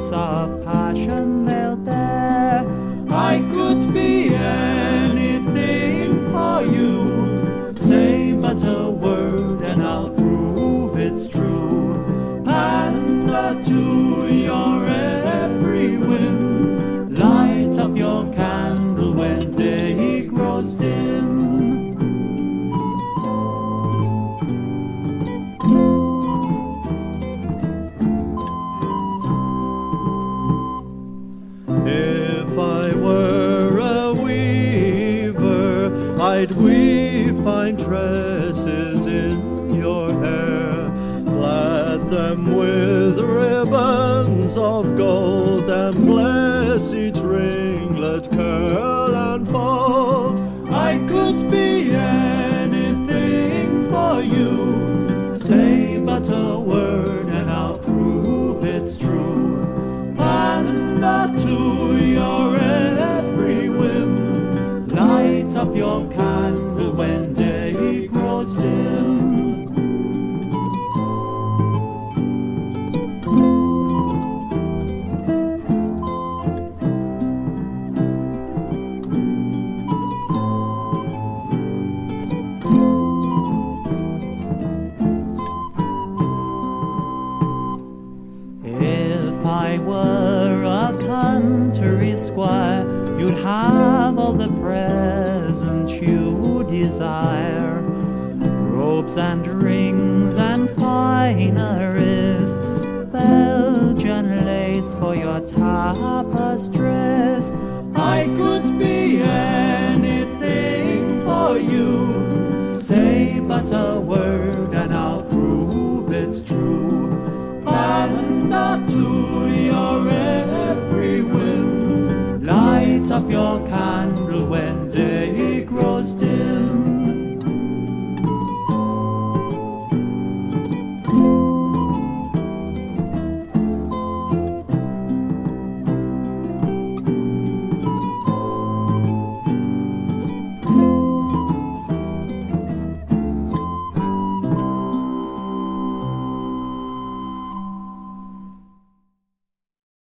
fruits of passion they'll bear. I could be anything for you. Say but a word and I'll prove it's true. Pander to your every whim. Light up your candle when day grows dim. If I were a weaver, I'd weave fine tresses in your hair, plait them with ribbons of gold, and bless each ringlet, curl and fold. I could be anything for you. Say but a word and I'll prove it's true. Pander to your every whim. Light up your candle when day grows dim. If I were a country squire, you'd have all the presents you desire. Robes and rings and fineries, Belgian lace for your tapas dress. I could be anything for you. Say but a word